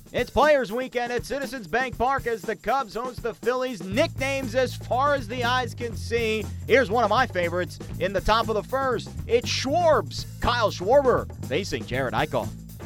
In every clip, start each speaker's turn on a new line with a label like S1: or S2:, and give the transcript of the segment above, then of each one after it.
S1: It's Players Weekend at Citizens Bank Park as the Cubs host the Phillies. Nicknames as far as the eyes can see. Here's one of my favorites in the top of the first. It's Schwarbs. Kyle Schwarber facing Jerad Eickhoff.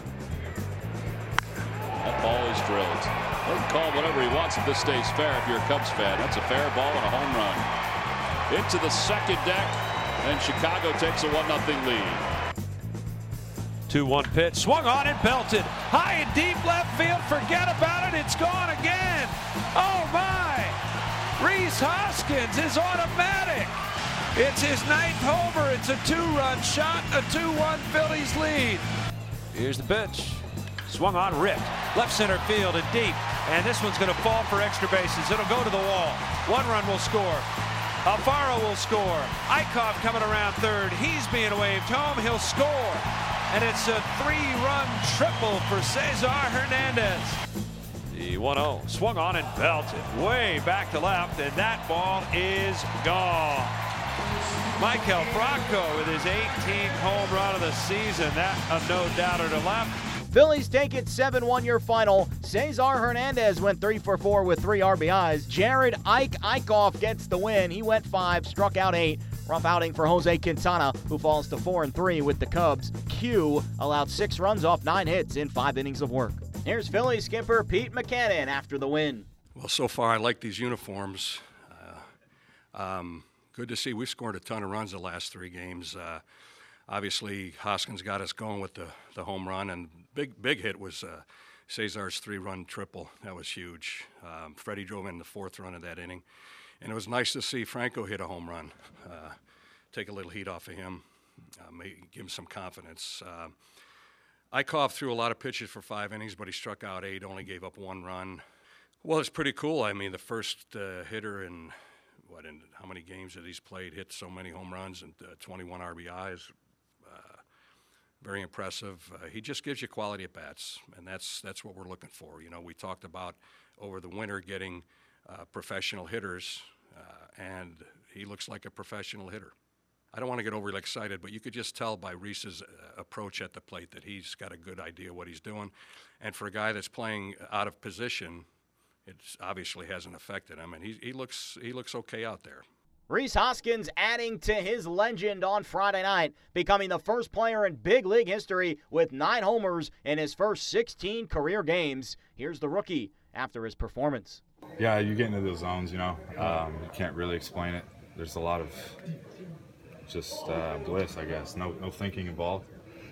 S2: That ball is drilled. He can call whatever he wants if this stays fair if you're a Cubs fan. That's a fair ball and a home run. Into the second deck, and Chicago takes a 1-0 lead.
S3: 2-1 pitch, swung on and belted. High and deep left field, forget about it, it's gone again. Oh my! Rhys Hoskins is automatic. It's his 9th homer, it's a 2-run shot, a 2-1 Phillies lead. Here's the pitch. Swung on, ripped. Left center field and deep. And this one's going to fall for extra bases. It'll go to the wall. 1 run will score. Alfaro will score. Eickhoff coming around third. He's being waved home. He'll score. And it's a 3-run triple for Cesar Hernandez. The 1-0 swung on and belted way back to left, and that ball is gone. Maikel Franco with his 18th home run of the season. That a no-doubter to left.
S1: Phillies take it 7-1 your final. Cesar Hernandez went 3 for 4 with 3 RBIs. Jerad Eickhoff gets the win. He went 5, struck out 8. Rough outing for Jose Quintana, who falls to 4-3 with the Cubs. Q allowed 6 runs off 9 hits in 5 innings of work. Here's Phillies skipper Pete Mackinnon after the win.
S4: Well, so far I like these uniforms. Good to see. We scored a ton of runs the last 3 games. Obviously, Hoskins got us going with the home run, and big hit was Cesar's 3-run triple. That was huge. Freddie drove in the 4th run of that inning, and it was nice to see Franco hit a home run, take a little heat off of him, give him some confidence. Eickhoff threw a lot of pitches for 5 innings, but he struck out 8, only gave up 1 run. Well, it's pretty cool. I mean, the first hitter in how many games that he's played hit so many home runs and 21 RBIs. Very impressive. He just gives you quality at bats, and that's what we're looking for. You know, we talked about over the winter getting professional hitters, and he looks like a professional hitter. I don't want to get overly excited, but you could just tell by Rhys's approach at the plate that he's got a good idea what he's doing. And for a guy that's playing out of position, it obviously hasn't affected him, and he looks okay out there.
S1: Rhys Hoskins adding to his legend on Friday night, becoming the first player in big league history with 9 homers in his first 16 career games. Here's the rookie after his performance.
S5: Yeah, you get into those zones, you know. You can't really explain it. There's a lot of just bliss, I guess. No thinking involved.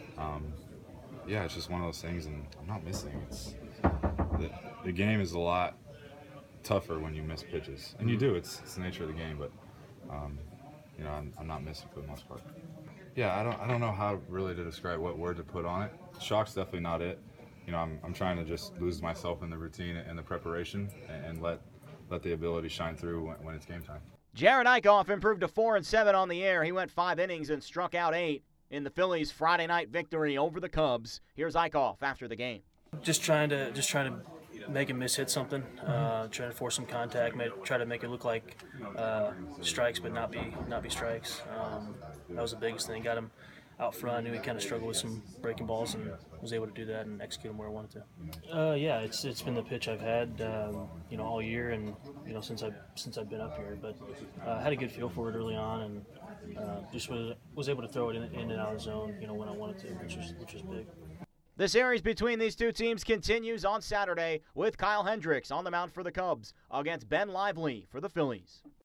S5: Yeah, it's just one of those things, and I'm not missing. The game is a lot tougher when you miss pitches, and you do. It's the nature of the game, but you know, I'm not missing for the most part. Yeah, I don't know how really to describe what word to put on it. Shock's definitely not it. You know, I'm trying to just lose myself in the routine and the preparation, and let the ability shine through when it's game time.
S1: Jerad Eickhoff improved to 4-7 on the air. He went 5 innings and struck out 8 in the Phillies' Friday night victory over the Cubs. Here's Eickhoff after the game.
S6: Just trying to make him miss hit something, trying to force some contact, try to make it look like strikes but not be strikes. That was the biggest thing. Got him out front. I knew he kind of struggled with some breaking balls and was able to do that and execute them where I wanted to. Yeah, it's been the pitch I've had all year, and since I've been up here. But I had a good feel for it early on, and just was able to throw it in and out of the zone when I wanted to, which was big.
S1: The series between these two teams continues on Saturday with Kyle Hendricks on the mound for the Cubs against Ben Lively for the Phillies.